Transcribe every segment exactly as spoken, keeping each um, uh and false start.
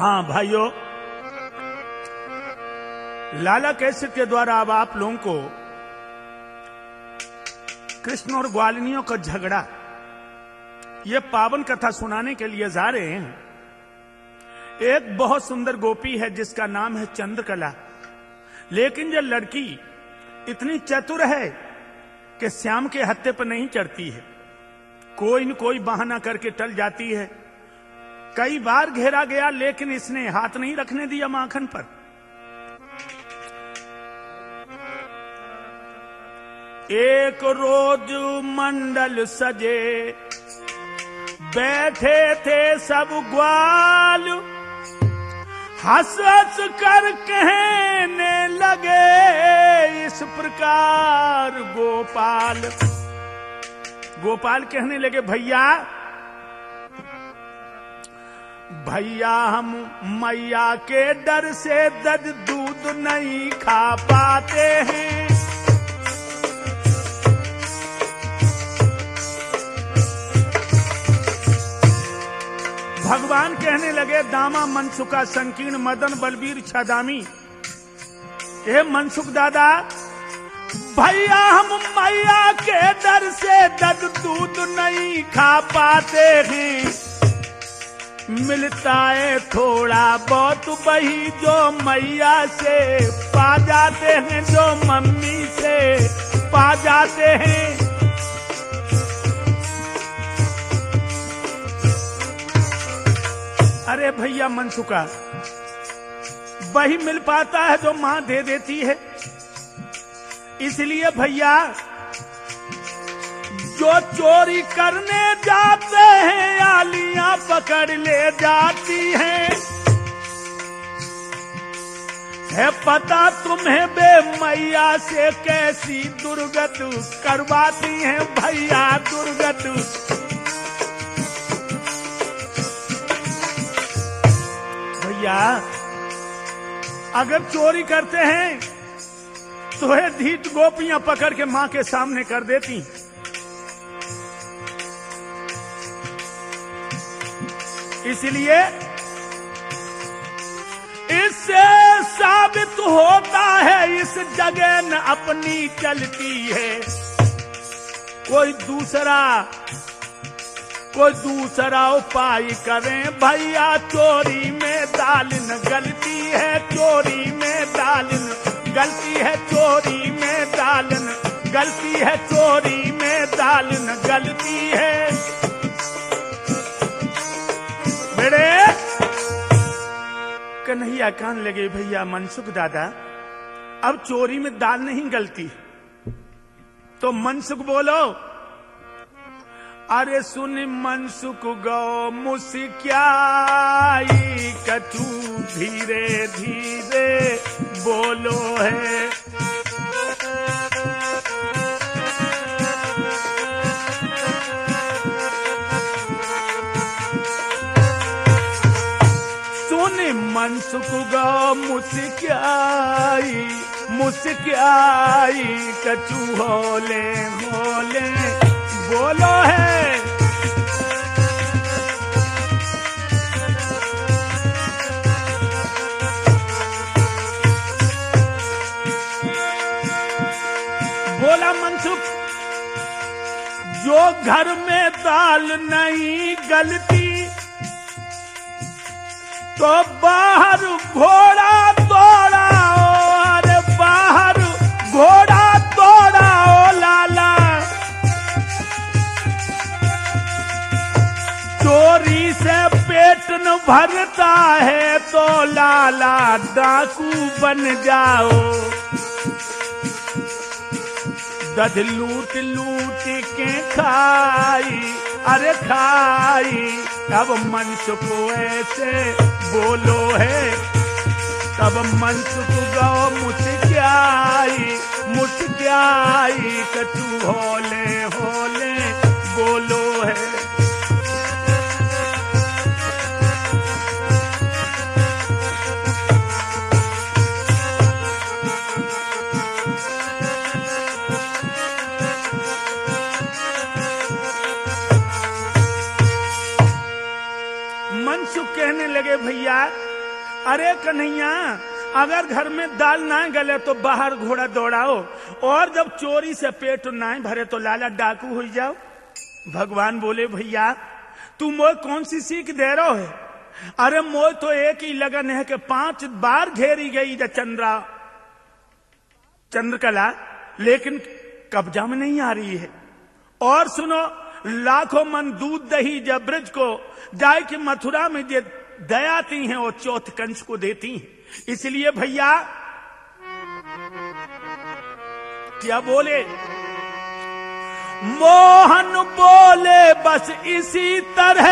हाँ भाइयों, लाला कैसेट के द्वारा अब आप लोगों को कृष्ण और ग्वालिनियों का झगड़ा, ये पावन कथा सुनाने के लिए जा रहे हैं। एक बहुत सुंदर गोपी है जिसका नाम है चंद्रकला, लेकिन ये लड़की इतनी चतुर है कि श्याम के हत्थे पर नहीं चढ़ती है, कोई न कोई बहाना करके टल जाती है। कई बार घेरा गया लेकिन इसने हाथ नहीं रखने दिया माखन पर। एक रोज मंडल सजे, बैठे थे सब ग्वाल, हंस हंस कर कहने लगे इस प्रकार गोपाल। गोपाल कहने लगे, भैया भैया हम मैया के डर से दद दूध नहीं खा पाते हैं। भगवान कहने लगे, दामा मनसुखा संकीर्ण मदन बलबीर छदामी, हे मनसुख दादा, भैया हम मैया के डर से दद दूध नहीं खा पाते हैं। मिलता है थोड़ा बहुत वही जो मैया से पा जाते हैं, जो मम्मी से पा जाते हैं। अरे भैया मनसुखा, वही मिल पाता है जो मां दे देती है। इसलिए भैया जो चोरी करने जाते हैं आलियां पकड़ ले जाती हैं। है पता तुम्हें बे मैया से कैसी दुर्गत करवाती हैं भैया, दुर्गत। भैया अगर चोरी करते हैं तो है ढीठ गोपियां पकड़ के मां के सामने कर देती। इसलिए इससे साबित होता है इस जगह न अपनी चलती है। कोई दूसरा कोई दूसरा उपाय करें भैया, चोरी में दाल न गलती है, चोरी में दाल न गलती है, चोरी में दाल न गलती है, चोरी में दाल न गलती है। बेड़े कन्हैया कान लगे, भैया मनसुख दादा अब चोरी में दाल नहीं गलती। तो मनसुख बोलो, अरे सुन मनसुख गौ मुस्क्याई, कछु धीरे धीरे बोलो है। सुन मनसुख गौ मुस्क्याई, मुस्क्याई कछु होले होले बोलो है। बोला मनसुख, जो घर में दाल नहीं गलती तो बाहर घोड़ा दौड़ाओ, अरे बाहर घोड़ा दौड़ाओ लाला। चोरी से पेट न भरता है तो लाला डाकू बन जाओ। दध लूट लूट के खाई, अरे खाई, तब मनसुख ऐसे बोलो है। तब मनसुख गौ मुस्क्याई, मुस्क्याई कछु होले होले बोलो है। मनसुख कहने लगे, भैया अरे कन्हैया, अगर घर में दाल ना गले तो बाहर घोड़ा दौड़ाओ, और जब चोरी से पेट ना भरे तो लाला डाकू हो जाओ। भगवान बोले भैया तू मोय कौन सी सीख दे रहो है? अरे मोय तो एक ही लगन है कि पांच बार घेरी गई ज चंद्रा चंद्रकला, लेकिन कब्जा में नहीं आ रही है। और सुनो, लाखों मन दूध दही जब ब्रज को जाए कि मथुरा में जे दयाती हैं और चौथ कंस को देती हैं। इसलिए भैया क्या बोले? मोहन बोले बस इसी तरह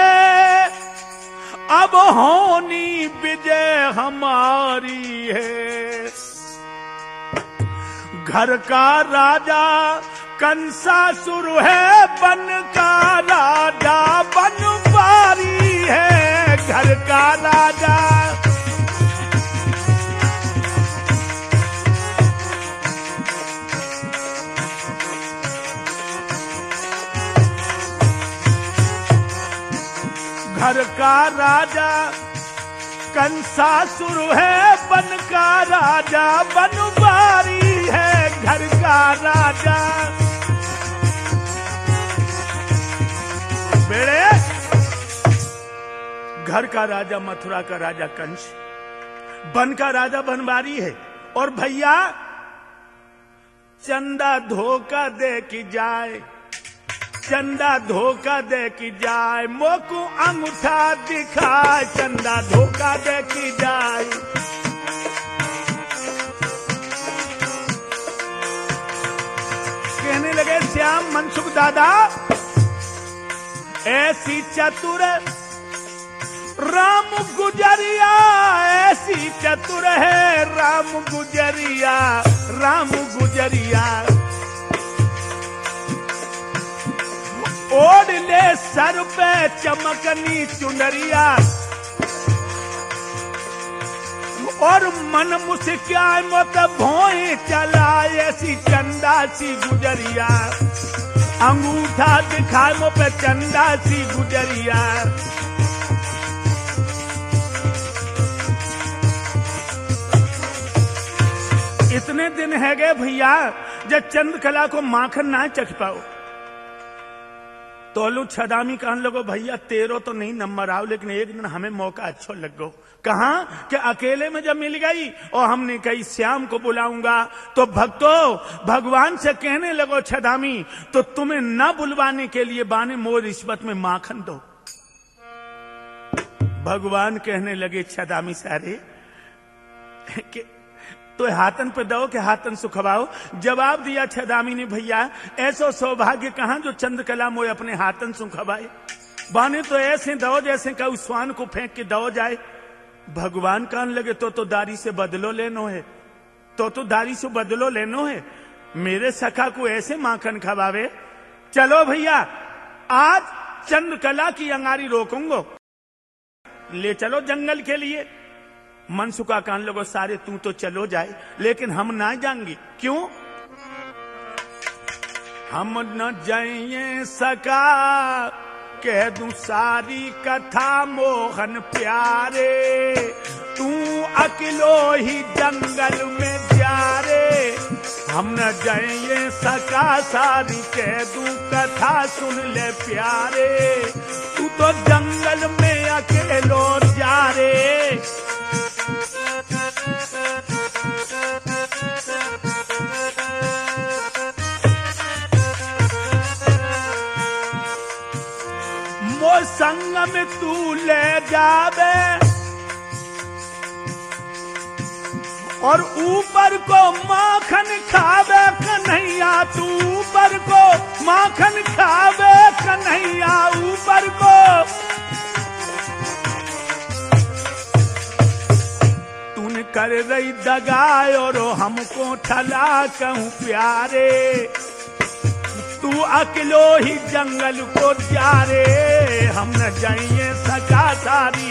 अब होनी विजय हमारी है। घर का राजा कंसासुर है, बन का राजा बनवारी है। घर का राजा घर का राजा कंसासुर है, बन का राजा बनवारी है। घर का राजा बेड़े, घर का राजा मथुरा का राजा कंस, बन का राजा बनवारी है। और भैया चंदा धोखा दे की जाए, चंदा धोखा दे की जाए, मोकू अंगूठा दिखाए। चंदा धोखा दे की जाए, कहने लगे श्याम मनसुख दादा ऐसी चतुर राम गुजरिया, ऐसी चतुर है राम गुजरिया, राम गुजरिया। ओढ़ ले सर पे चमकनी चुनरिया, और मन मुस्काए मत भोए चला, ऐसी चंदा सी गुजरिया। अंगूठा दिखाए मो पे चंदा सी गुजरिया। इतने दिन है गए भैया जब चंद्रकला को माखन ना चख पाओ। तोलू छदामी कहने लगो भैया तेरो तो नहीं नंबर आओ, लेकिन एक दिन हमें मौका अच्छा लग गो। कहा कि अकेले में जब मिल गई और हमने कही श्याम को बुलाऊंगा, तो भक्तों भगवान से कहने लगो छदामी तो तुम्हें न बुलवाने के लिए बाने मोर रिश्वत में माखन दो। भगवान कहने लगे छदामी सारे कि तो हाथन पे दो के हाथन सुखवाओ। जवाब दिया छदामी ने भैया ऐसा सौभाग्य कहां जो चंद्रकला मोए अपने हाथन सुखवाए, बाने तो ऐसे दो जैसे का स्वान को फेंक के दो जाए। भगवान कहने लगे तो तो दारी से बदलो लेनो है, तो तो दारी से बदलो लेनो है, मेरे सखा को ऐसे माखन खवावे। चलो भैया आज चंद्रकला की अंगारी रोकूंगो, ले चलो जंगल के लिए। मनसुखा कान लोगों सारे तू तो चलो जाए, लेकिन हम ना जाएंगे। क्यों? हम न जाइए सका, कह दूं सारी कथा मोहन प्यारे, तू अकेलो ही जंगल में जा रे। हम न जाइए सका सारी, कह दूं कथा सुन ले प्यारे, तू तो जंगल में अकेलो जा रे। मो संग में तू ले जावे, और ऊपर को माखन खावे कन्हैया, तू ऊपर को माखन खावे कन्हैया, ऊपर को। तूने कर रही दगाए और हमको ठला कहूं प्यारे, तू अकेलो ही जंगल को जा रे। हम न जाइए सका सारी,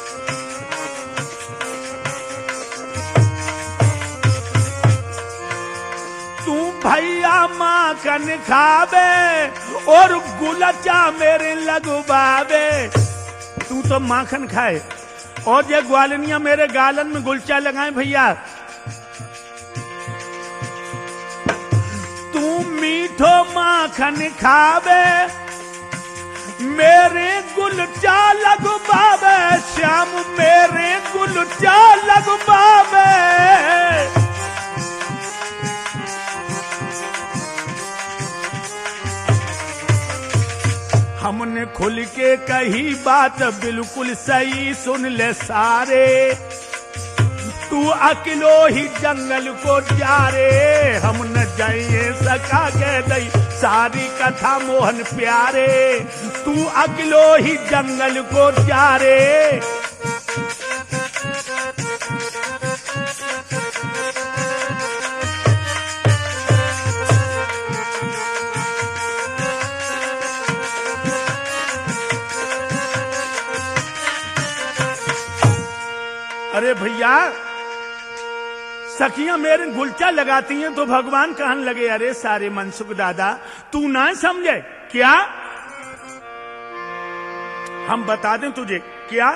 तू भैया माखन खावे और गुलचा मेरे लगवावे। तू तो माखन खाए और ये ग्वालनिया मेरे गालन में गुलचा लगाए भैया। तू मीठो माखन खावे मेरे गुलचा लगवावे, श्याम मेरे गुलचा लगवावे। हमने खुल के कही बात बिल्कुल सही सुन ले सारे, तू अकेलो ही जंगल को जा रे। हम न जाइए सका के दई सारी कथा मोहन प्यारे, तू अकेलो ही जंगल को जा रे। अरे भैया सखियां मेरे गुलचा लगाती हैं तो भगवान कहने लगे अरे सारे मनसुख दादा तू ना समझे क्या, हम बता दें तुझे क्या।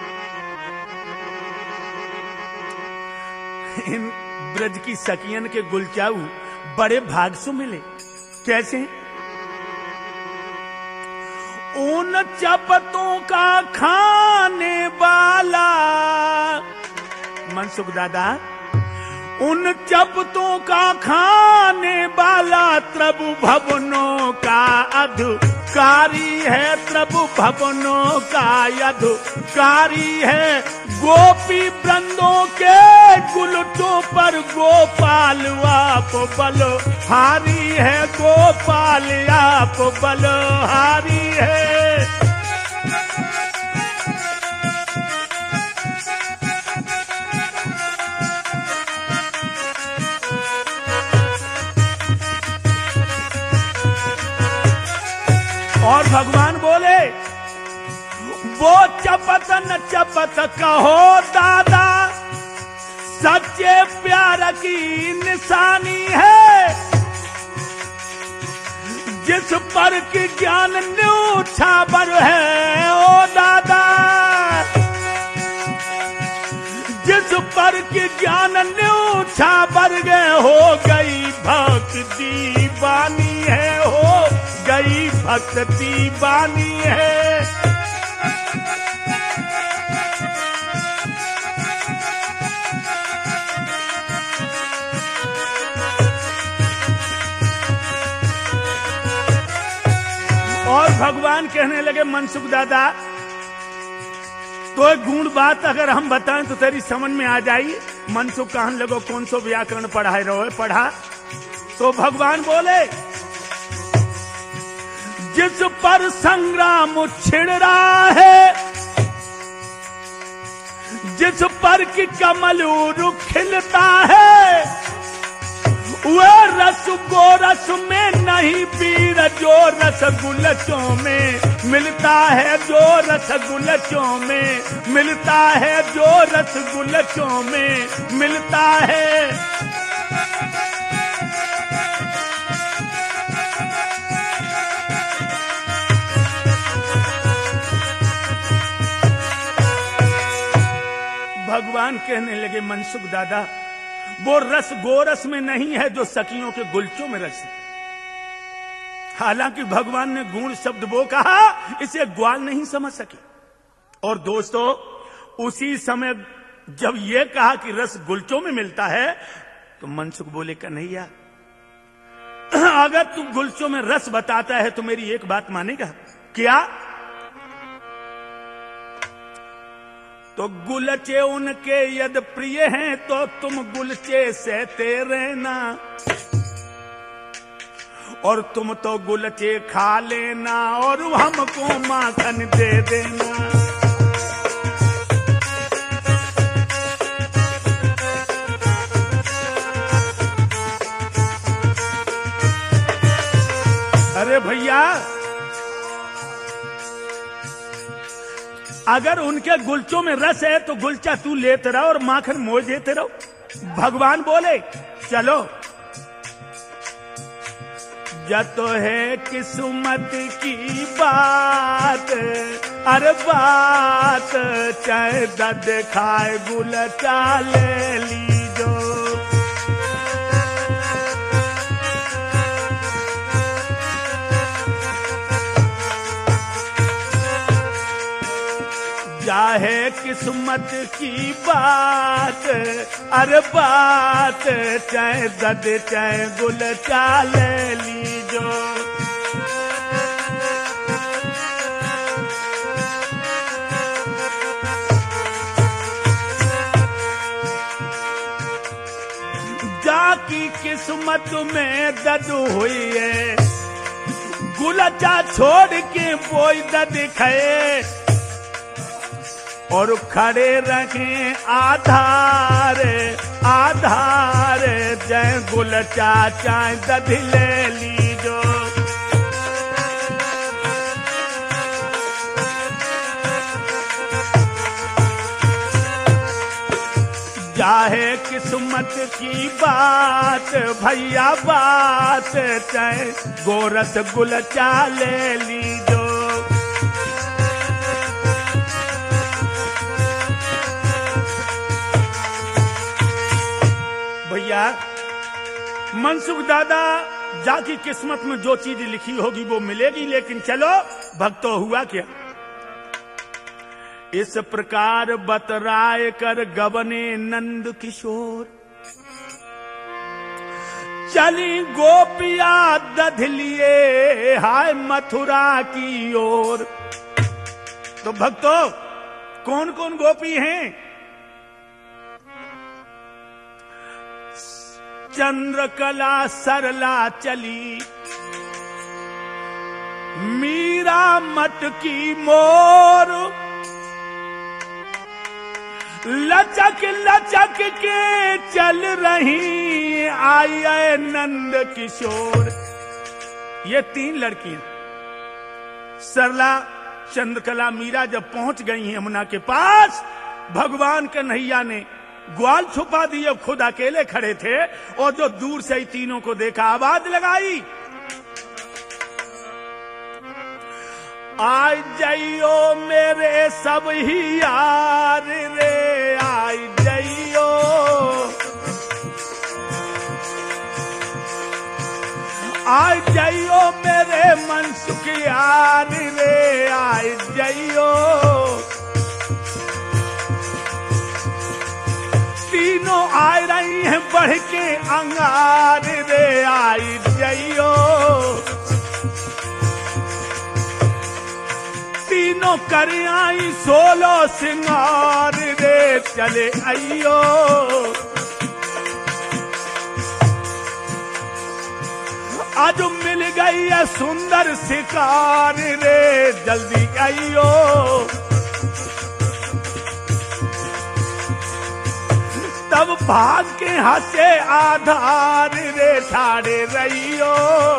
इन ब्रज की सखियन के गुलचाऊ बड़े भाग से मिले। कैसे? उन चपतों का खाने वाला मनसुख दादा, उन चपतों का खाने वाला प्रभु भवनों का अधिकारी है, प्रभु भवनों का अधिकारी है। गोपी वृंदों के गुलचों पर गोपाल आप बलहारी है, गोपाल आप बलहारी है। और भगवान बोले वो चपत न चपत कहो दादा, सच्चे प्यार की निशानी है। जिस पर की ज्ञान न्यूछावर है ओ दादा, जिस पर की ज्ञान न्यूछावर गए हो गई भक्ति बानी है, हो गई भक्ति बानी है। और भगवान कहने लगे मनसुख दादा तो एक गुण बात अगर हम बताएं तो तेरी समझ में आ जाई। मनसुख कहने लगो कौन सो व्याकरण पढ़ाए रहो पढ़ा। तो भगवान बोले जिस पर संग्राम छिड़ रहा है, जिस पर की कमल उरु खिलता है, वह रस गोरस में नहीं पीर जो रस गुलचों में मिलता है, जो रस गुलचों में मिलता है, जो रस गुलचों में मिलता है। भगवान कहने लगे मनसुख दादा वो रस गोरस में नहीं है जो सखियों के गुलचों में रस है। हालांकि भगवान ने गुण शब्द वो कहा इसे ग्वाल नहीं समझ सके। और दोस्तों उसी समय जब ये कहा कि रस गुलचों में मिलता है तो मनसुख बोले कन्हैया अगर तू गुलचों में रस बताता है तो मेरी एक बात मानेगा क्या? तो गुलचे उनके यद प्रिय हैं तो तुम गुलचे से तेरे ना, और तुम तो गुलचे खा लेना और हमको माखन दे देना। अरे भैया अगर उनके गुलचों में रस है तो गुलचा तू लेते रहो और माखन मोज देते रहो। भगवान बोले चलो जतो है किस्मत की बात, अरे बात चाहे दद खाए गुल चाले लीजो। चाहे किस्मत की बात, अरे बात चाहे दद चाहे गुल चाले लीजो। जाकी किस्मत में दद हुई है, गुलचा छोड़ के बोई दद खाए और खड़े रखें आधार आधार, जय गुलचा चाय दध ले लीजो। चाहे किस्मत की बात भैया बात, चाहे गोरस गुलचा ले लीजो। भैया मनसुख दादा जाकी किस्मत में जो चीज लिखी होगी वो मिलेगी, लेकिन चलो भक्तो हुआ क्या। इस प्रकार बतराय कर गबने नंद किशोर, चली गोपिया दध लिए हाय मथुरा की ओर। तो भक्तो कौन कौन गोपी हैं? चंद्रकला सरला चली, मीरा मटकी मोर, लचक लचक के चल रही आई है नंद किशोर। ये तीन लड़कियां सरला चंद्रकला मीरा जब पहुंच गई यमुना के पास, भगवान कन्हैया ने ग्वाल छुपा दी, अब खुद अकेले खड़े थे और जो दूर से ही तीनों को देखा आवाज लगाई, आई जाइयो मेरे सब ही यार रे, आई जाइयो आई जाइयो मेरे मनसुख यार रे, आई जाइयो। तीनों आ रही हैं बढ़ के अंगार रे, आई जाइयो। तीनों कर आई सोलो सिंगार रे, चले आइयो। आज मिल गई है सुंदर शिकार रे, जल्दी आइयो। तब भाग के हंसे आधार रे, ठाड़े रहियो।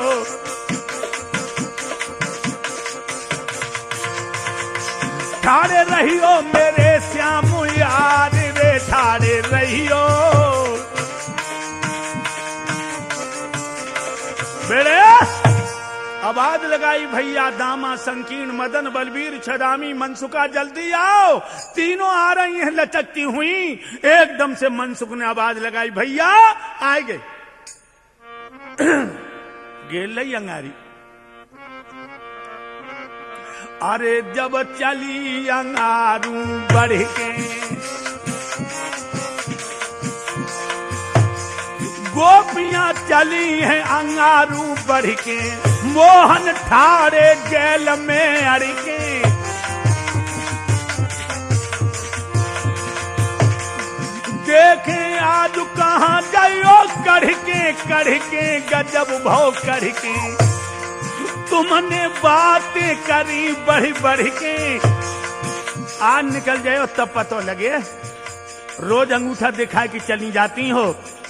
ठाड़े रहियो मेरे श्याम यार रे, ठाड़े रहियो। बेड़े आवाज लगाई भैया दामा संकीर्ण मदन बलबीर छदामी मनसुखा जल्दी आओ। तीनों आ रही हैं लचकती हुई। एकदम से मनसुख ने आवाज लगाई भैया आए गए। गेल लई अंगारी, अरे जब चली अंगारू बढ़ के, गोपियां चली हैं अंगारू बढ़ के, मोहन ठाड़े जेल में अड़ के। देखें आज कहाँ जाइयो कढ़ के, कढ़ के गजब भाव कढ़ के। तुमने बातें करी बढ़ बढ़ के, आज निकल जाओ तब पता लगे। रोज अंगूठा दिखा के चली जाती हो।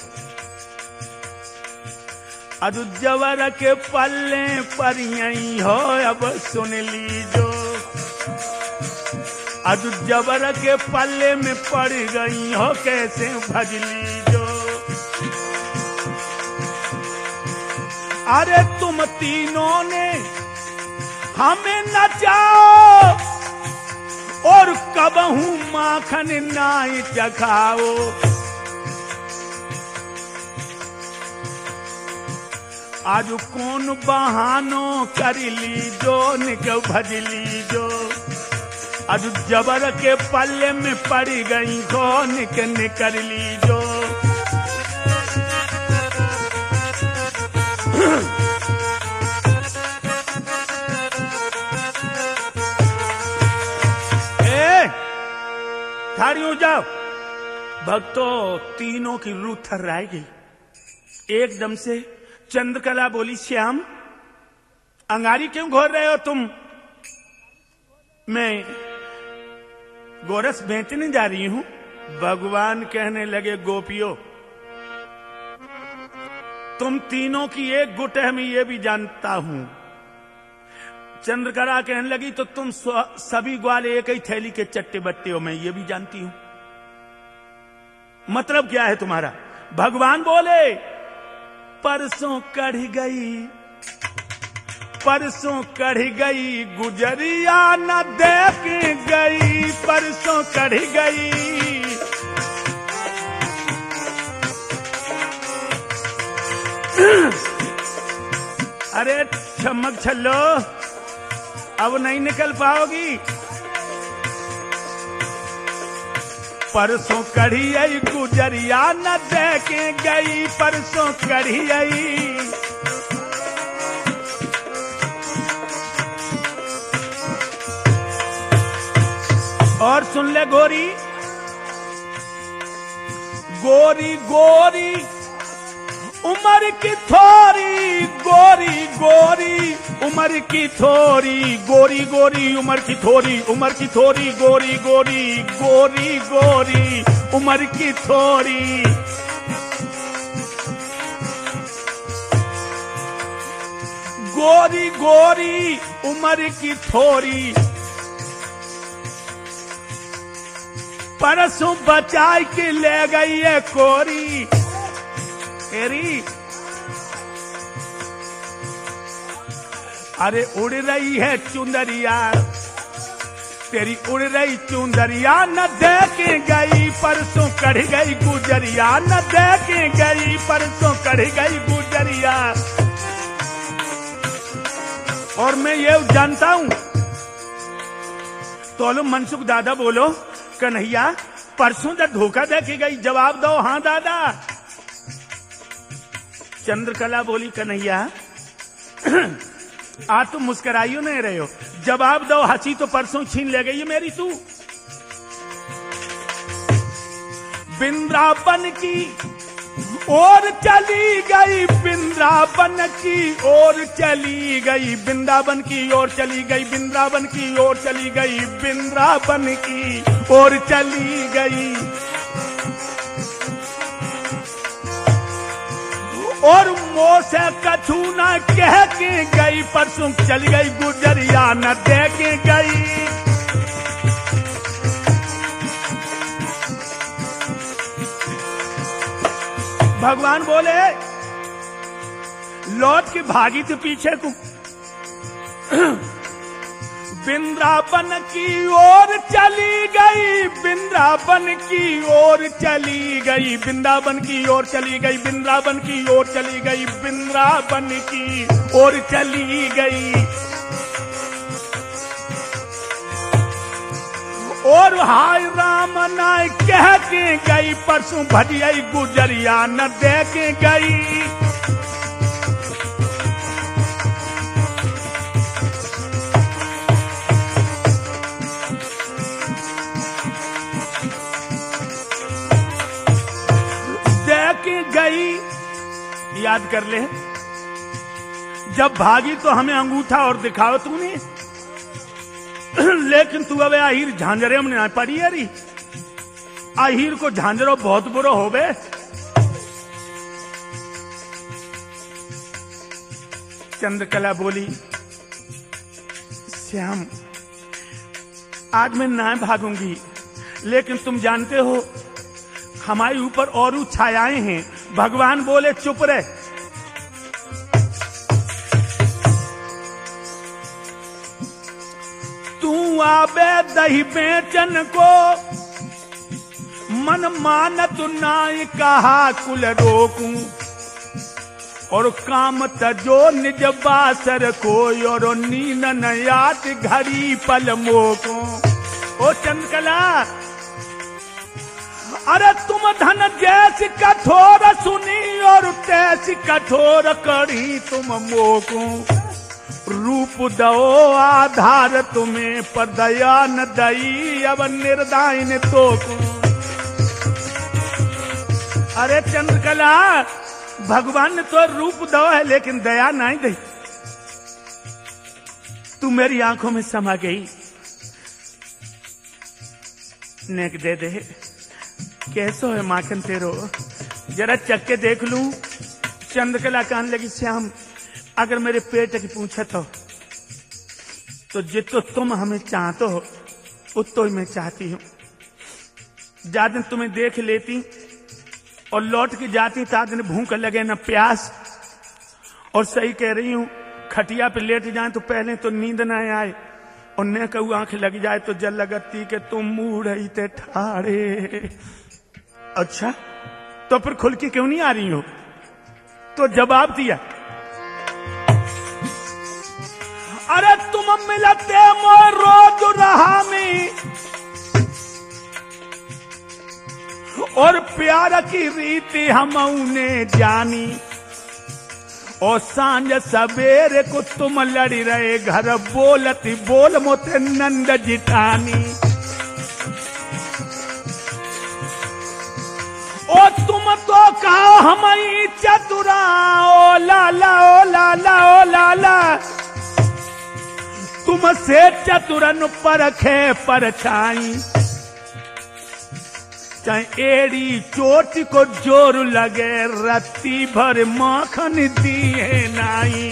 अजुजवर के पल्ले पर यही हो अब सुन लीजो। अजुजवर के पल्ले में पड़ गई हो कैसे भज लीजो। अरे तुम तीनों ने हमें नचाओ और कबहू माखन नाई चखाओ। आज कौन बहानो कर लीजो निक भज लीजो। आज जबर के पल्ले में पड़ गई खो निक निकर लीजो। ए थाड़ियों जाओ। भक्तों तीनों की रूह थर्राई गई एकदम से। चंद्रकला बोली, श्याम अंगारी क्यों घोर रहे हो तुम? मैं गोरस बेचने जा रही हूं। भगवान कहने लगे, गोपियों तुम तीनों की एक गुट है, मैं ये भी जानता हूं। चंद्रकला कहने लगी, तो तुम सभी ग्वाल एक ही थैली के चट्टे बट्टे हो, मैं ये भी जानती हूं। मतलब क्या है तुम्हारा? भगवान बोले, परसों कढ़ गई परसों कढ़ गई गुजरिया न देख गई। परसों कढ़ गई। अरे चमक छल्लो, अब नहीं निकल पाओगी। परसों कढ़ी आई गुजरिया न देखे गई। परसों कढ़ी आई। और सुन ले गोरी, गोरी गोरी उमर की थोरी। गोरी गोरी उमर की थोरी। गोरी गोरी उमर की थोरी। उमर की थोरी गोरी गोरी। गोरी गोरी उमर की थोरी। गोरी गोरी उमर की थोरी। परसों बचाई के ले गई है कोरी। तेरी अरे उड़ रही है चुंदरिया, तेरी उड़ रही चुंदरिया न देखे गई। परसों कढ़ गई गुजरिया न देखे गई। परसों कढ़ गई गुजरिया। और मैं ये जानता हूं। तो लो मनसुख दादा बोलो, कन्हैया परसों जब धोखा दे के गई, जवाब दो। हाँ दादा। चंद्रकला बोली, कन्हैया आज तुम मुस्कुराइयो नहीं रहे हो, जवाब दो। हंसी तो परसों छीन ले गई मेरी तू। वृंदावन की ओर चली गई। वृंदावन की ओर चली गई। वृंदावन की ओर चली गई। वृंदावन की ओर चली गई। वृंदावन की ओर चली गई। और मुंह से कछु न कह के गई। परसों चली गई गुजरिया न दे के गई। भगवान बोले, लौट के भागी थी पीछे को। वृंदावन की ओर चली गई। वृंदावन की ओर चली गई। वृंदावन की ओर चली गई। वृंदावन की ओर चली गई। वृंदावन की ओर चली गई। और हाय राम नाय कह के गई। परसों भजियाई गुजरिया न दे के गई। गई याद कर ले, जब भागी तो हमें अंगूठा और दिखाओ तूने, लेकिन तू अब आहिर झांझरे में ना पड़ी यारी। आहिर को झांझरो बहुत बुरो हो बे। चंद्रकला बोली, श्याम आज मैं ना भागूंगी, लेकिन तुम जानते हो हमारे ऊपर और छायाएं हैं। भगवान बोले चुप रहे। आवे दही बेचन को, मन मानत नाई कहा कुल रोकूं, और काम तजो निज बासर कोई, और नींद न याद घड़ी पल मोको। ओ चंद्रकला, अरे तुम धन जैसी कठोर सुनी, और तैसी कठोर करी तुम मोको। रूप दो आधार तुम्हें, पर दया न दई अब निर्दायिन तो को। अरे चंद्रकला, भगवान ने तो रूप दो है लेकिन दया नहीं दी। तू मेरी आंखों में समा गई, नेक दे दे। कैसो है माखन तेरो, जरा चख के देख लूं। चंद्रकला कहने लगी, श्याम अगर मेरे पेट की पूछत हो तो जितो तुम हमें चाहते हो उतो ही मैं चाहती हूं। जा दिन तुम्हें देख लेती और लौट के जाती, ता दिन भूख लगे न प्यास। और सही कह रही हूं, खटिया पे लेट जाए तो पहले तो नींद न आए, और न कहू आंख लग जाए तो जल लगती कि तुम मुंह रही थे ठाड़े। अच्छा, तो फिर खुल के क्यों नहीं आ रही हो? तो जवाब दिया, अरे तुम मिलते मोर रोज रहा में, और प्यार की रीति हम उन्हें जानी, और सांझ सवेरे को तुम लड़ी रहे घर, बोलती बोल मोते नंद जिठानी। ओ तुम तो कहो हम चतुरा, ओ लाला ओ लाला ओ लाला, तुम से चतुरन परखे परछाई। चाहे एड़ी चोट को जोर लगे, रत्ती भर माखन दिए नाई।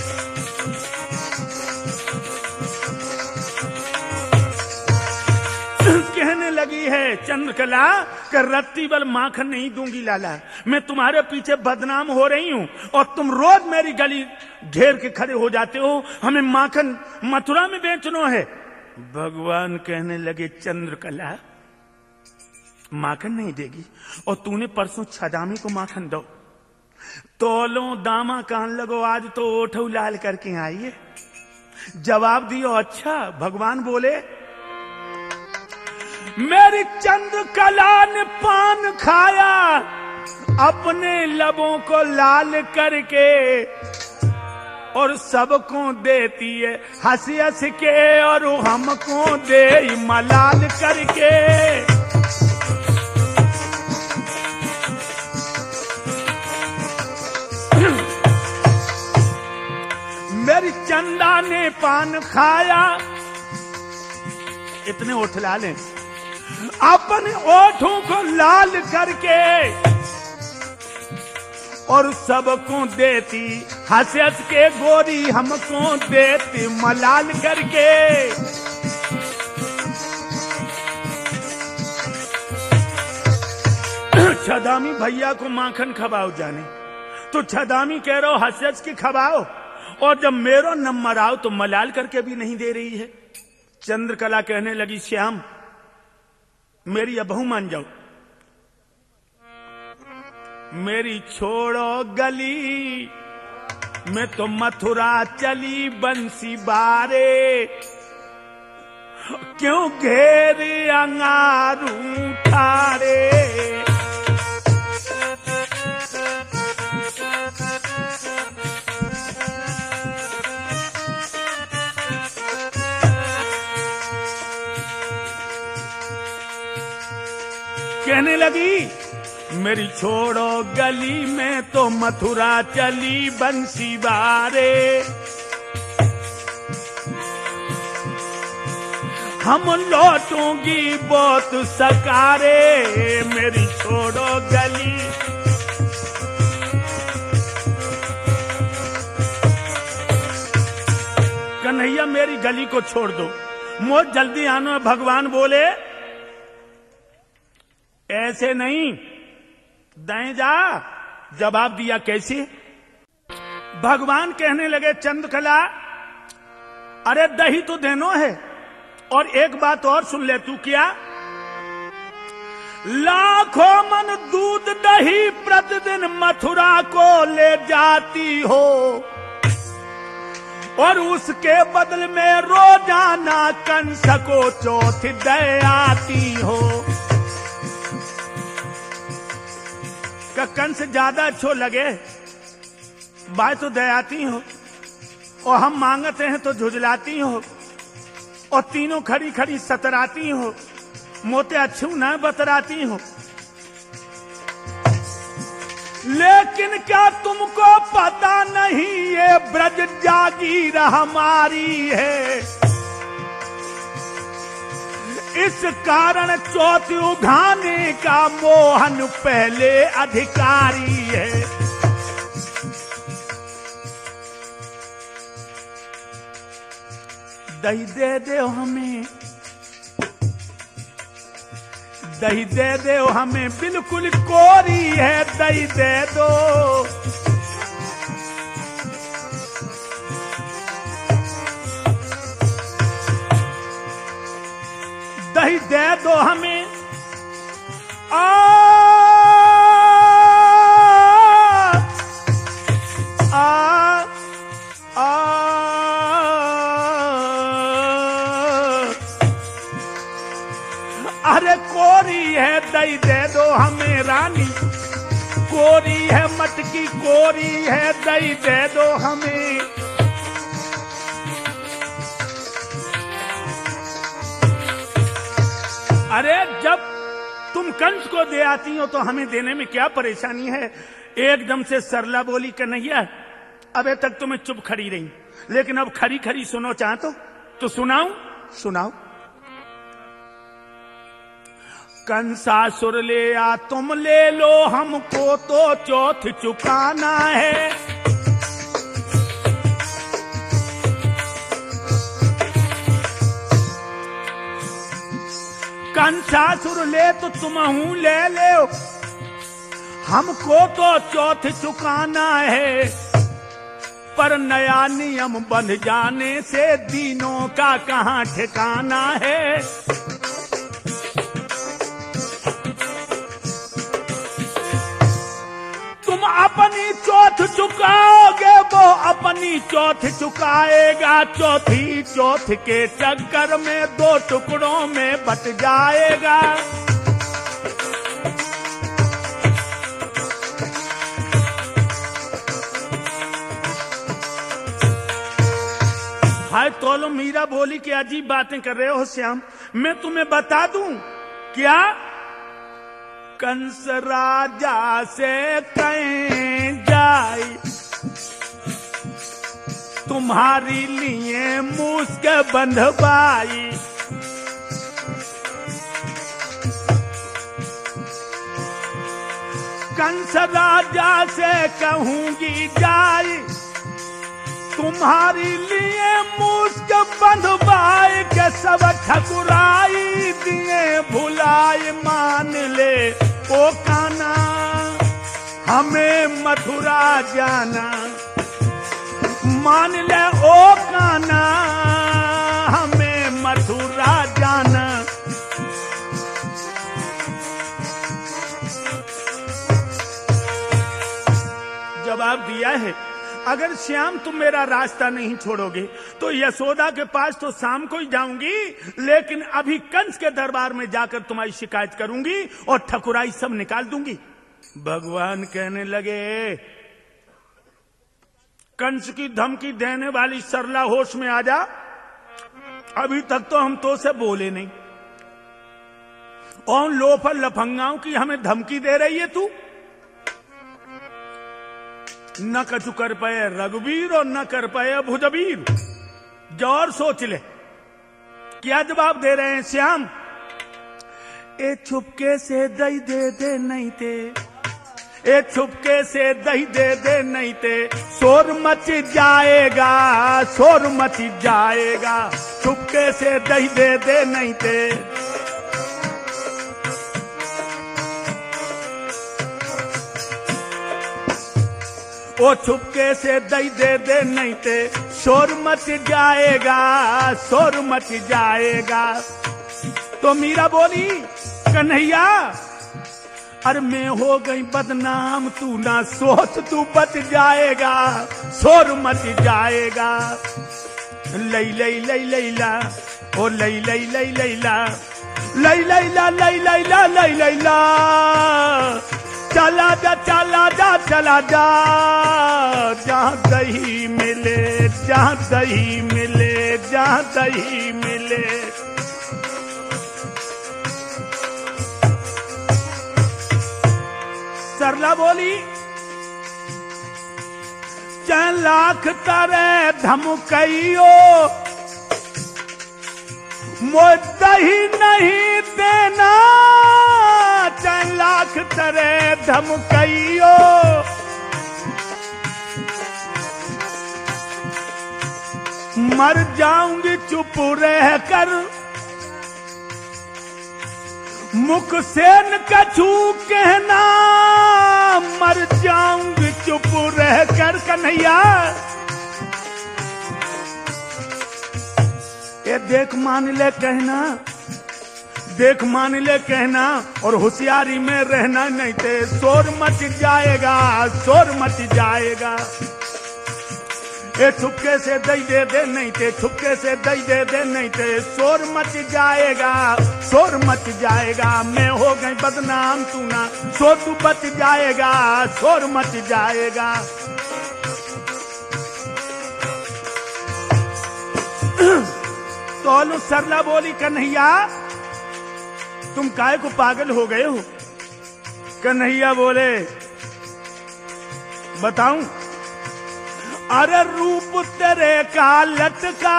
कहने लगी है चंद्रकला कि रत्ती भर माखन नहीं दूंगी लाला, मैं तुम्हारे पीछे बदनाम हो रही हूं, और तुम रोज मेरी गली घेर के खड़े हो जाते हो, हमें माखन मथुरा में बेचना है। भगवान कहने लगे, चंद्रकला माखन नहीं देगी, और तूने परसों छदामी को माखन दो। तोलो दामा कहने लगो, आज तो ओठो लाल करके आइए। जवाब दियो, अच्छा। भगवान बोले, मेरी चंद्रकला ने पान खाया, अपने लबों को लाल करके, और सबको देती है हंस हंस के, और हमको दे मलाल करके। मेरी चंदा ने पान खाया, इतने ओठ लाल हैं, अपने ओठों को लाल करके, और सबको देती हंस हंस के, गोरी हमको देती मलाल करके। छदामी भैया को माखन खवाओ जाने, तो छदामी कह रहा हो हंस हंस के खवाओ, और जब मेरो नंबर आओ तो मलाल करके भी नहीं दे रही है। चंद्रकला कहने लगी, श्याम मेरी अबहू मान जाओ, मेरी छोड़ो गली मैं तो मथुरा चली बंसी बारे, क्यों घेरे अंगारू ठारे। कहने लगी, मेरी छोड़ो गली में तो मथुरा चली बंसी बारे, हम लौटूंगी बहुत सकारे, मेरी छोड़ो गली। कन्हैया मेरी गली को छोड़ दो, मोह जल्दी आना। भगवान बोले, ऐसे नहीं, दाएं जा। जवाब दिया, कैसे? भगवान कहने लगे, चंद्रकला अरे दही तो देनो है, और एक बात और सुन ले तू, क्या? लाखों मन दूध दही प्रतिदिन मथुरा को ले जाती हो, और उसके बदले में रोजाना कंस को चौथ दे आती हो। का कंस ज्यादा अच्छो लगे, बाय तो दे आती हो, और हम मांगते हैं तो झुझलाती हो, और तीनों खड़ी खड़ी सतराती हो, मोते अच्छू न बतराती हो। लेकिन क्या तुमको पता नहीं ये ब्रज जागीर हमारी है, इस कारण चौथ उघाने का मोहन पहले अधिकारी है। दही दे दे हमें, दही दे दे हमें, बिल्कुल कोरी है, दही दे दो। दही दे दो हमें, आ, आ, आ, अरे कोरी है, दही दे दो हमें रानी, कोरी है मटकी, कोरी है, दही दे दो हमें। अरे जब तुम कंस को दे आती हो तो हमें देने में क्या परेशानी है? एकदम से सरला बोली कन्हैया, अबे तक तो मैं चुप खड़ी रही, लेकिन अब खड़ी खड़ी सुनो चाह तो, तो सुनाऊं? सुनाओ। कंसासुर ले आ तुम ले लो, हमको तो चौथ चुकाना है। कंसासुर ले तो तुमहू ले ले, हमको तो चौथ चुकाना है, पर नया नियम बन जाने से दीनों का कहां ठिकाना है। तुम अपनी चौथ चुकाओगे, वो अपनी चौथ चुकाएगा, चौथी चौथ के चक्कर में दो टुकड़ों में बट जाएगा। हाय तोलो, मीरा बोली कि अजीब बातें कर रहे हो श्याम, मैं तुम्हें बता दूं क्या? कंस राजा से कहीं जाए, तुम्हारी लिए मुस्क बंधवाई। कंस राजा से कहूंगी जाए, तुम्हारी लिए मुस्क बंधवाए, के सब ठकुराई दिए भुलाए। मान ले ओ काना, हमें मथुरा जाना, मान ले ओ काना, हमें मथुरा जाना। जवाब दिया है, अगर श्याम तुम मेरा रास्ता नहीं छोड़ोगे तो यशोदा के पास तो शाम को ही जाऊंगी, लेकिन अभी कंस के दरबार में जाकर तुम्हारी शिकायत करूंगी और ठकुराई सब निकाल दूंगी। भगवान कहने लगे, कंस की धमकी देने वाली सरला होश में आ जा, अभी तक तो हम तो से बोले नहीं, और लोफर लफंगाओं की हमें धमकी दे रही है तू। न कछु कर पाए रघुवीर और न कर पाए भुजबीर। जौर सोच ले, क्या जवाब दे रहे हैं श्याम? ए छुपके से दही दे दे नहीं थे, ए छुपके से दही दे दे नहीं थे, शोर मच जाएगा, शोर मच जाएगा, छुपके से दही दे दे नहीं थे। ओ छुपके से दही दे दे नहीं थे, शोर मच जाएगा, शोर मच जाएगा। तो मीरा बोली कन्हैया अरे मैं हो गई बदनाम, तू ना सोच तू बच जाएगा, शोर मच जाएगा। लई लई लई लैला ओ लई लई लई लैला लई लैला लई लैला लई लैला, चला जा चला जा चला जा, जहाँ दही मिले जहाँ दही मिले जहाँ दही मिले। सरला बोली चाहे लाख तारे धमकइयो, मोर दही नहीं देना, चाहे लाख तारे धमकइयो। मर जाऊंगी चुप रह कर, मुख से न कछू कहना, मर जाऊंगी चुप रह कर। कन्हैया ये देख मान ले कहना, देख मान ले कहना, और होशियारी में रहना, नहीं ते शोर मच जाएगा, शोर मच जाएगा। ए छुपके से दई दे दे, नहीं ते छुपके से दई दे दे, नहीं ते शोर मच जाएगा, शोर मच जाएगा। मैं हो गई बदनाम, तू ना शोर तू बच जाएगा, शोर मच जाएगा। तो सरला बोली कन्हैया तुम काहे को पागल हो गए हो? कन्हैया बोले बताऊं? अरे रूप तेरे का लटका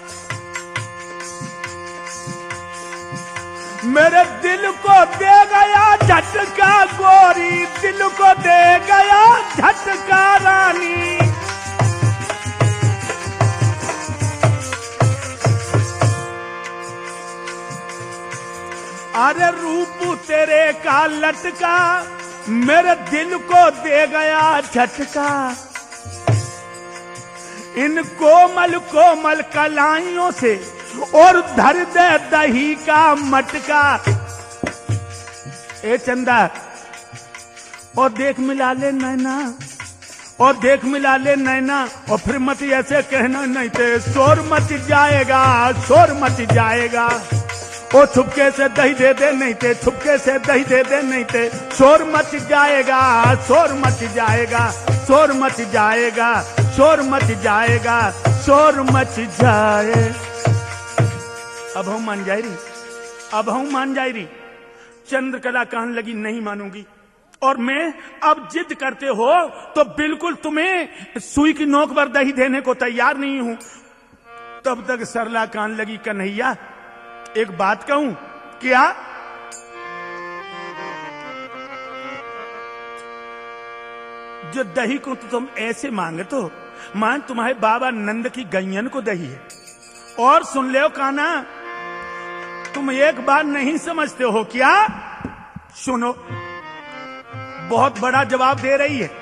मेरे दिल को दे गया झटका, गोरी दिल को दे गया झटका रानी। अरे रूप तेरे का लटका मेरे दिल को दे गया झटका, इन कोमल कोमल कलाइयों से और धर दे दही का मटका। ए चंदा और देख मिला ले नैना, और देख मिला ले नैना, और फिर मत ऐसे कहना, नहीं ते शोर मच जाएगा, शोर मच जाएगा। ओ छुपके से दही दे दे, नहीं ते छुपके से दही दे दे, नहीं ते शोर मच जाएगा, शोर मच जाएगा, शोर मच जाएगा, शोर मच जाएगा, शोर मच जाए। अब हम मान जाए रही, अब हम मान जाए रही। चंद्रकला कहने लगी नहीं मानूंगी, और मैं अब जिद करते हो तो बिल्कुल तुम्हें सुई की नोक पर दही देने को तैयार नहीं हूं। तब तक सरला कहने लगी कन्हैया एक बात कहूं? क्या? जो दही को तो तुम ऐसे मांगते हो, मान तुम्हारे बाबा नंद की गैयन को दही है। और सुन ले काना, तुम एक बार नहीं समझते हो क्या? सुनो, बहुत बड़ा जवाब दे रही है।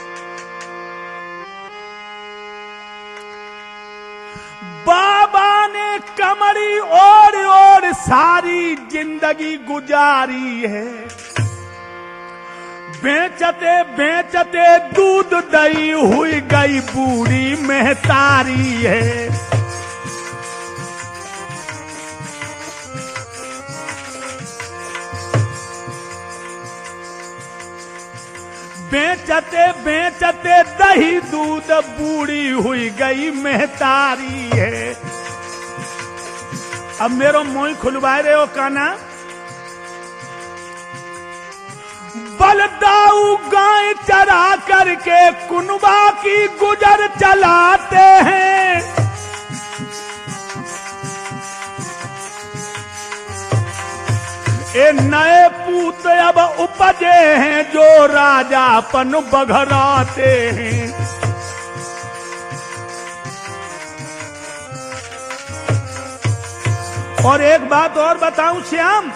बाबा ने कमरी ओढ़ ओढ़ सारी जिंदगी गुजारी है, बेचते बेचते दूध दही हुई गई बूढ़ी महतारी है। बेचते बेचते दही दूध बूढ़ी हुई गई महतारी है। अब मेरो मोई खुलवाए रहे हो काना? बलदाऊ गाय चरा करके कुनबा की गुजर चलाते हैं, ए नए पूत अब उपजे हैं जो राजापन बघराते हैं। और एक बात और बताऊं श्याम,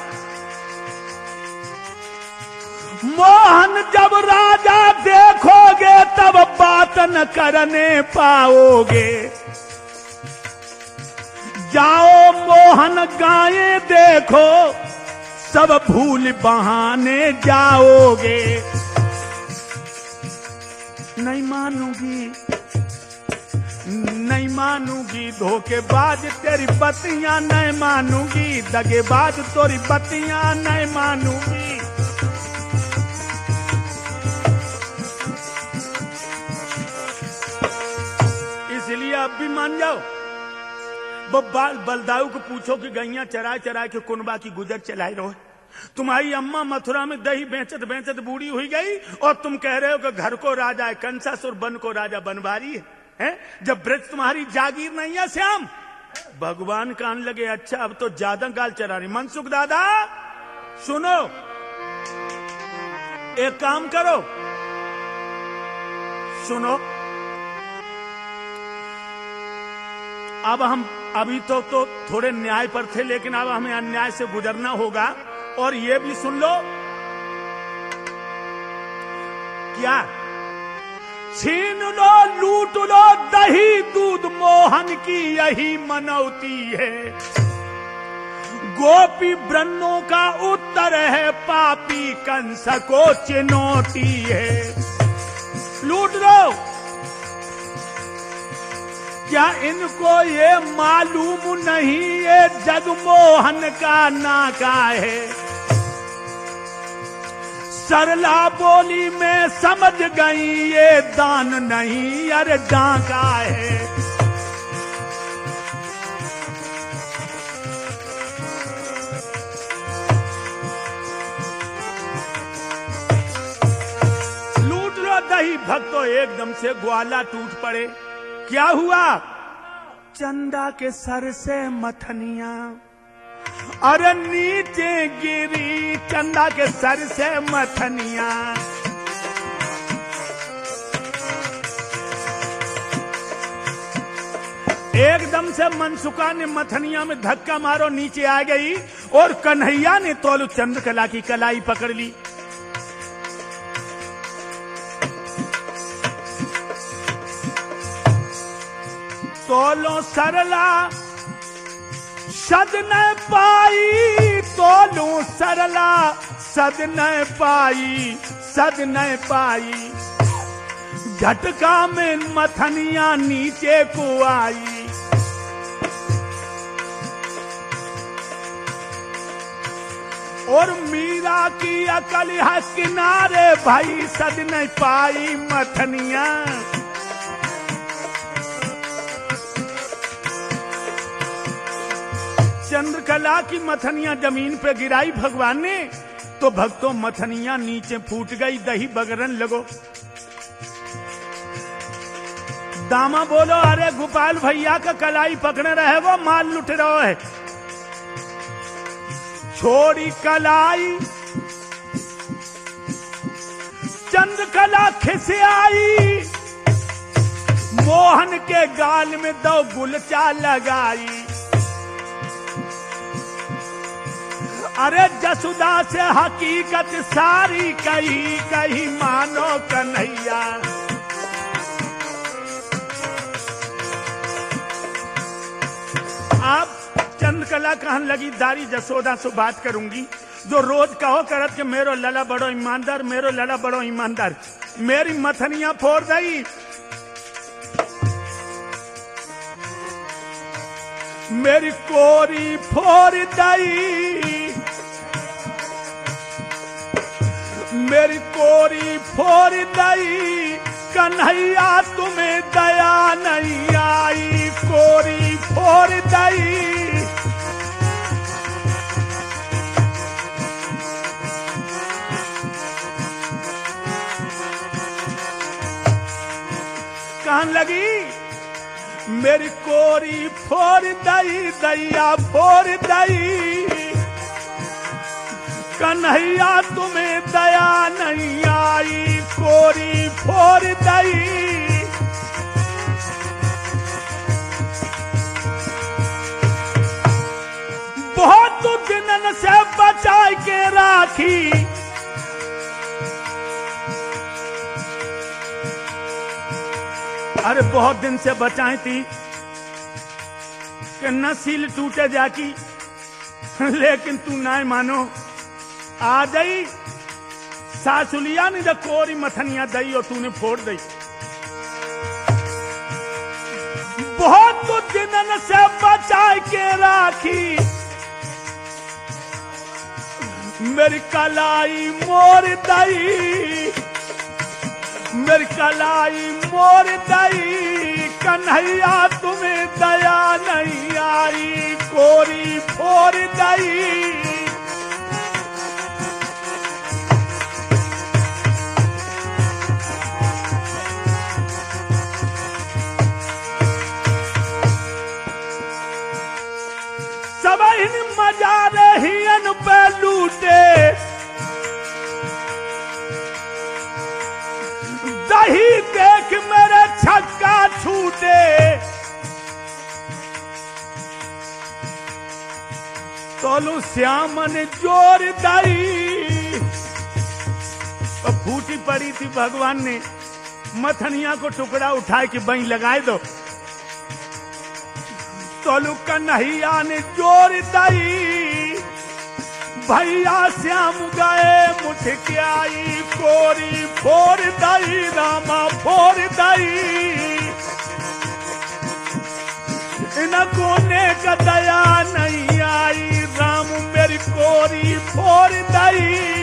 मोहन जब राजा देखोगे तब बात न करने पाओगे। जाओ मोहन गाए देखो, सब भूल बहाने जाओगे। नहीं मानूंगी, नहीं मानूंगी धोखेबाज तेरी बत्तियां, नहीं मानूंगी दगेबाज तोरी बत्तियां, नहीं मानूंगी। इसलिए अब भी मान जाओ। वो बलदाऊ को पूछो कि गैया चराए चराए के कुनबा की गुजर चलाई रहो। तुम्हारी अम्मा मथुरा में दही बेचत बेचत बूढ़ी हुई गई और तुम कह रहे हो कि घर को राजा है कंसासुर, बन को राजा बनवारी है, है? जब ब्रज तुम्हारी जागीर नहीं है श्याम। भगवान कान लगे, अच्छा अब तो ज्यादा गाल चरा रही। मनसुख दादा सुनो, एक काम करो, सुनो, अब हम अभी तो, तो थोड़े न्याय पर थे, लेकिन अब हमें अन्याय से गुजरना होगा। और ये भी सुन लो, क्या छीन लो लूट लो दही दूध, मोहन की यही मनौती है। गोपी ब्रह्मों का उत्तर है, पापी कंस को चुनौती है। लूट लो। क्या इनको ये मालूम नहीं ये जगमोहन का नाका है। सरला बोली में समझ गई ये दान नहीं अरे डांका है। लूट लो दही। भक्तों एकदम से ग्वाला टूट पड़े। क्या हुआ? चंदा के सर से मथनिया अरे नीचे गिरी, चंदा के सर से मथनिया। एकदम से मनसुका ने मथनिया में धक्का मारो, नीचे आ गई और कन्हैया ने तोलू चंद्रकला की कलाई पकड़ ली। तोलो सरला सद न पाई, तोलू सरला सद न पाई, सद न पाई। झटका में मथनिया नीचे को आई। और मीरा की अकल है किनारे, भाई सद न पाई मथनिया। चंद्रकला की मथनिया जमीन पे गिराई भगवान ने, तो भक्तों मथनिया नीचे फूट गई, दही बगरन लगो। दामा बोलो, अरे गोपाल भैया का कलाई पकड़े रहे, वो माल लुट रहो है। छोड़ी कलाई चंद्रकला खिसे आई, मोहन के गाल में दो गुलचा लगाई। अरे जसुदा से हकीकत सारी कही कही मानो कन्हैया। आप चंद्रकला कहन लगी, दारी जसोदा से बात करूंगी, जो रोज कहो करत के मेरो लला बड़ो ईमानदार, मेरो लला बड़ो ईमानदार। मेरी मथनिया फोड़ दई, मेरी कोरी फोड़ दई, मेरी कोरी फोड़ दई। कन्हैया तुम्हें दया नहीं आई, कोरी फोड़ दई। कहन लगी, मेरी कोरी फोड़ दई, दैया फोड़ दई। कन्हैया तुम्हें दया नहीं आई, कोरी फोड़ दई। बहुत दिनन से बचा के राखी, अरे बहुत दिन से बचाई थी। कि नसील टूटे जाकी, लेकिन तू ना मानो। आ गई सासुलिया ने जब कोरी मथनिया दई और तूने फोड़ दई। बहुत तो दिनन से बचा के राखी, मेरी कलाई मोर दई, मेरी कलाई मोर दई। कन्हैया तुम्हें दया नहीं आई, कोरी फोड़ दई। सबहिन मजा रहियन पे लूटे, दही देख मेरे छक्का छूटे। तोलू श्यामन जोर दई, फूटी पड़ी थी। भगवान ने मथनिया को टुकड़ा उठाए कि बही लगाए दो। तोलू कन्हैया ने जोर दई, भैया श्याम गए मुठ आई। कोरी फोड़ दई रामा फोड़ दई, इन कोने का दया नहीं आई। राम मेरी कोरी फोड़ दई।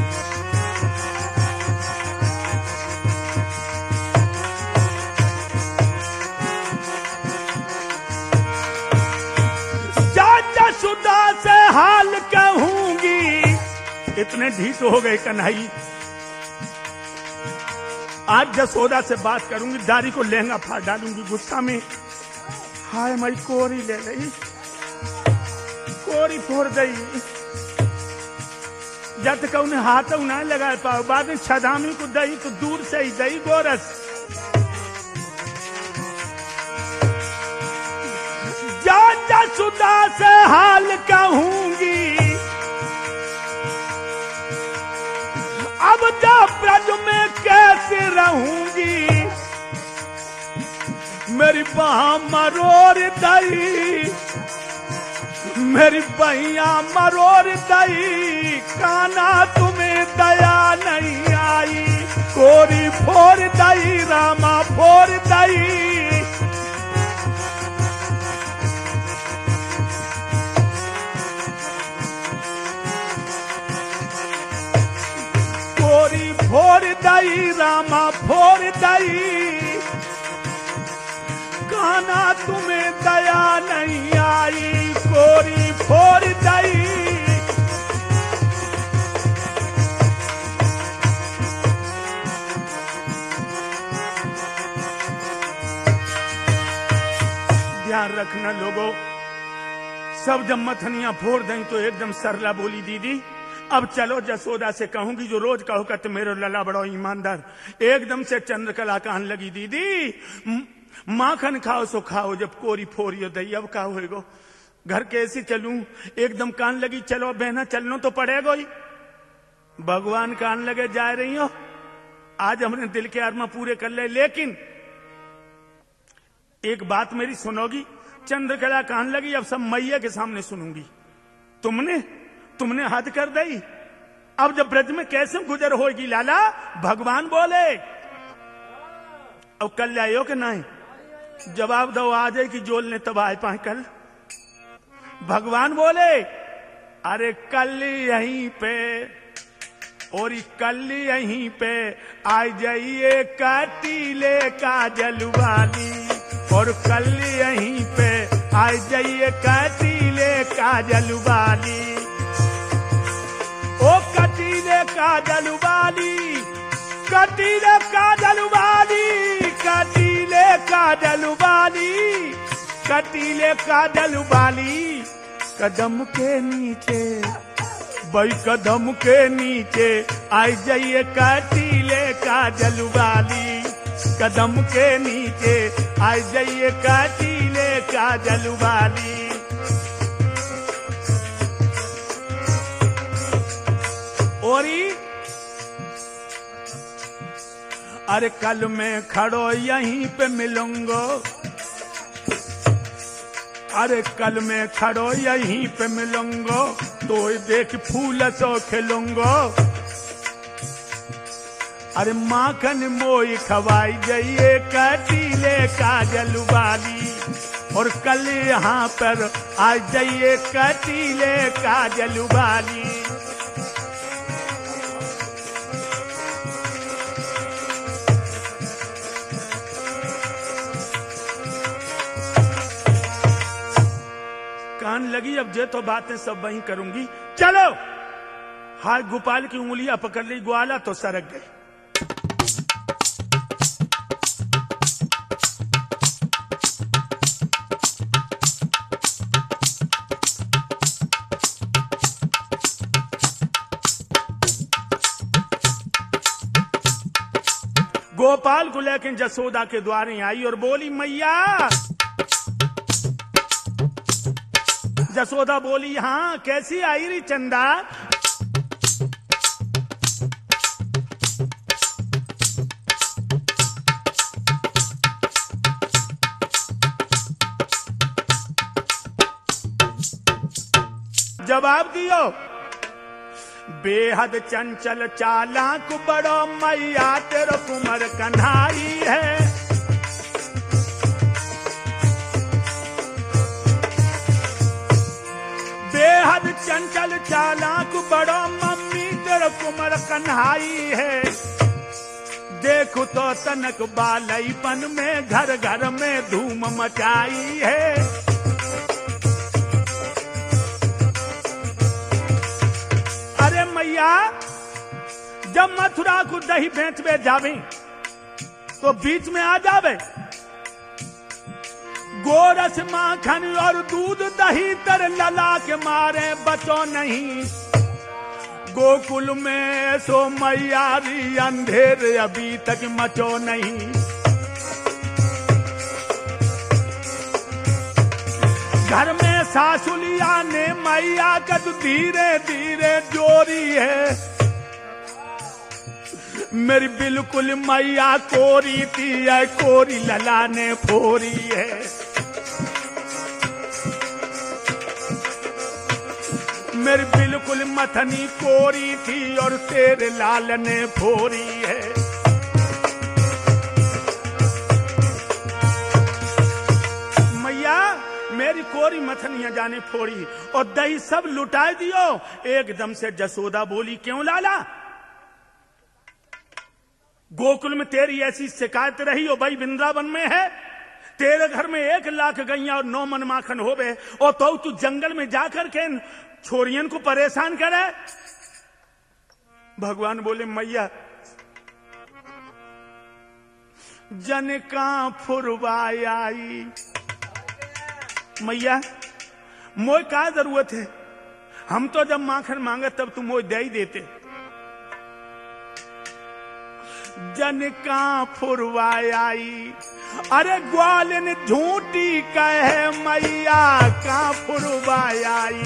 सुदा से हाल कहूंगी, इतने ढीठ हो गए कन्हई। आज जसोदा से बात करूंगी, दारी को लहंगा फाड़ डालूंगी गुस्सा में। हाय मई कोरी ले गई, कोरी फोड़ गई। जब तक उन्हें हाथ ना लगा पाओ, बाद में छदामी को दही तो दूर से ही दही गोरस। सुदा से हाल कहूंगी, अब जब ब्रज में कैसे रहूंगी। मेरी बाह मरोड़ दई, मेरी बहिया मरोड़ दई। काना तुम्हें दया नहीं आई, कोरी फोड़ दई रामा फोड़ दई। फोड़ दई रामा फोड़ दई, काना तुम्हें दया नहीं आई। कोरी फोड़ दई। ध्यान रखना लोगों, सब जब मथनिया फोड़ दें तो एकदम सरला बोली दीदी। अब चलो जसोदा से कहूंगी जो रोज कहो कहते मेरे लला बड़ो ईमानदार। एकदम से चंद्रकला कहने लगी दीदी माखन खाओ सो खाओ, जब कोरी फोरियो दई अब का होएगो। घर कैसे चलूं? एकदम कान लगी चलो बहना चलना तो पड़ेगा ही। भगवान कान लगे जा रही हो, आज हमने दिल के आरमा पूरे कर ले, लेकिन एक बात मेरी सुनोगी। चंद्रकला कान लगी अब सब मैया के सामने सुनूंगी। तुमने तुमने हद कर दी, अब जब ब्रज में कैसे गुजर होगी लाला? भगवान बोले अब कल आयो कि नहीं? जवाब दो आ जाए कि जोल ने तब आए पाए कल। भगवान बोले अरे कल यहीं पे और कल यहीं पे आ जाइए काटीले का जलवाली, और कल यहीं पे आ जाइए काटीले का जलवाली। ओ कटीले का जलवाली, कटीले का जलवाली, कटीले का जलवाली, कटीले का जलवाली। कदम के नीचे भाई कदम के नीचे आई जाइए कटीले का जलवाली, कदम के नीचे आई जाइए कटीले का जलवाली। औरी अरे कल मैं खड़ो यहीं पे मिलूंगो, अरे कल मैं खड़ो यहीं पे मिलूंगो, तो देख फूल सो खिलूंगो। अरे माखन मोई खवाई जाइए कटीले काजल वाली, और कल यहाँ पर आ जाइए कटीले काजल वाली। कान लगी अब जे तो बातें सब वहीं करूंगी। चलो। हाथ गोपाल की उंगलियां पकड़ ली, ग्वाला तो सरक गई। गोपाल को लेकिन जसोदा के द्वारे आई और बोली मैया। जसोदा बोली हाँ कैसी आई री चंदा? जवाब दियो। बेहद चंचल चालाक बड़ो मैया तेरो कुमर कन्हाई है। बेहद चंचल चालाक बड़ो मम्मी तेरो कुमर कन्हाई है। देखो तो तनक बालईपन में घर घर में धूम मचाई है। अरे मैया जब मथुरा को दही बेचवे जावे तो बीच में आ जावे गोरस माखन और दूध दही तर लला के मारे बचो नहीं। गोकुल में सो मैयारी अंधेर अभी तक मचो नहीं। घर में सासुलिया ने मैया का तो धीरे धीरे जोरी है। मेरी बिल्कुल मैया कोरी थी है, कोरी लला ने फोरी है। मेरी बिल्कुल मथनी कोरी थी और तेरे लाल ने फोरी है। मैया मेरी कोरी मथनिया जाने फोड़ी और दही सब लुटा दियो। एकदम से जसोदा बोली क्यों लाला? गोकुल में तेरी ऐसी शिकायत रही हो भाई वृंदावन में है। तेरे घर में एक लाख गैया और नौ मन माखन होवे और तो तू जंगल में जाकर के छोरियन को परेशान करे। भगवान बोले मैया जन का फुरवाई आई। मैया मोय का जरूरत है? हम तो जब माखन मांगे तब तुम मोय दे ही देते। जन का फुरवाई आई। अरे ग्वाल ने झूठी कहे मैया का फुरवाई आई।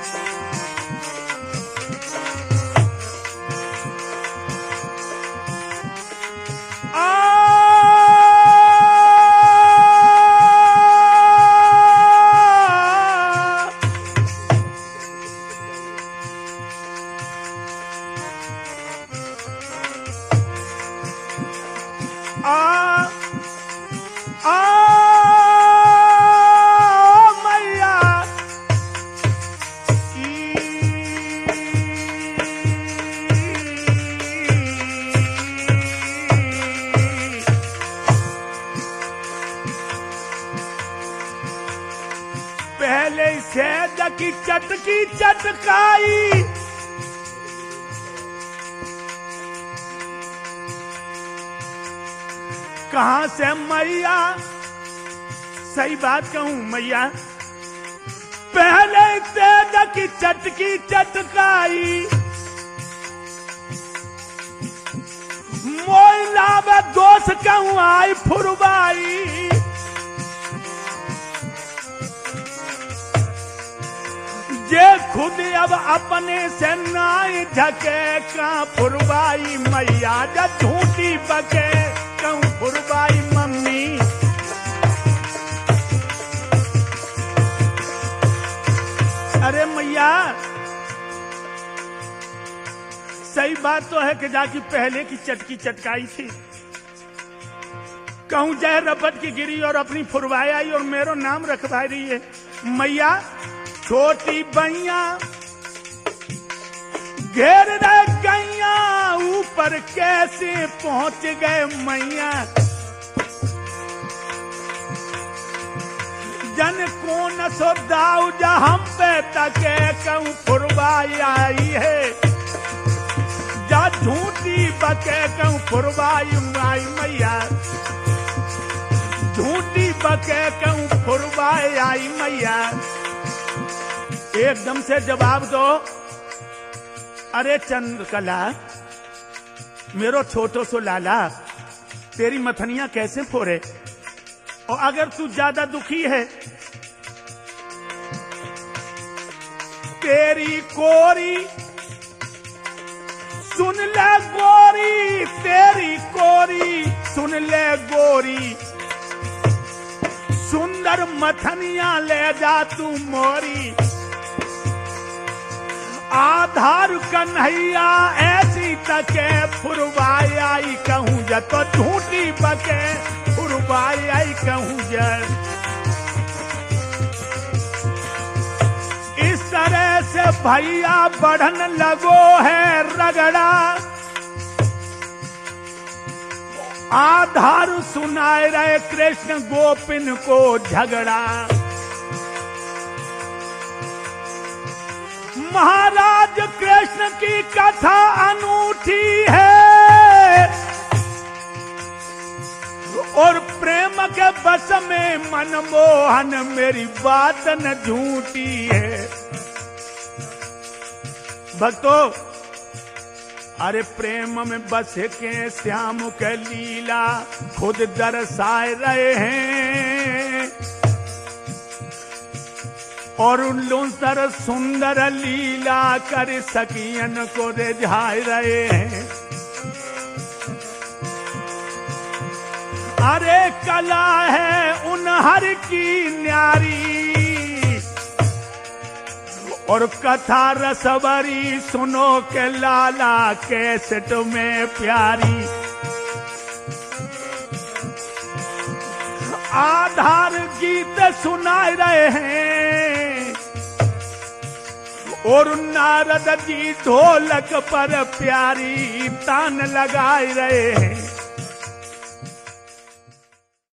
की चटकी चटकाई। कहां से मैया? सही बात कहूं मैया, पहले तेज की चटकी चटकाई। मोइला व दोष कहूं आई फुरवाई। जे खुद अब अपने से नाई झके का फुरवाई मैया। जब झूठी बके कहूं फुरवाई मम्मी। अरे मैया, सही बात तो है कि जाके पहले की चटकी चटकाई थी, कहूं जय रपट की गिरी और अपनी फुरवाई आई और मेरो नाम रखवा रही है। मैया छोटी बैया घेर रह गैया, ऊपर कैसे पहुंच गए मैया। जन कौन सो दाऊ जा हम पे तके, कहूं फुरवाई आई है, जा झूठी बके कहूं फुरवाई आई मैया, झूठी बके कहूं फुरवाई आई मैया। एकदम से जवाब दो, अरे चंद्रकला मेरो छोटो सो लाला, तेरी मथनियां कैसे फोड़े, और अगर तू ज्यादा दुखी है तेरी कोरी सुन ले गोरी, तेरी कोरी सुन ले गोरी, सुंदर मथनिया ले जा तू मोरी। आधार कन्हैया ऐसी तके फुरवाई आई, कहूं जा तो झूठी बके फुरवाई आई कहूं जा। इस तरह से भैया बढ़न लगो है रगड़ा, आधार सुनाए रहे कृष्ण गोपिन को झगड़ा। महाराज कृष्ण की कथा अनूठी है, और प्रेम के बस में मनमोहन मेरी बात न झूठी है। भक्तों, अरे प्रेम में बस के श्याम के लीला खुद दर्शाए रहे हैं, और उन सुंदर सुंदर लीला कर सकियन को रिझाए रहे हैं। अरे कला है उन हर की न्यारी, और कथा रसवरी सुनो के लाला कैसेट में प्यारी। आधार गीत सुनाए रहे हैं, और नारद जी ढोलक पर प्यारी तान लगाए रहे हैं।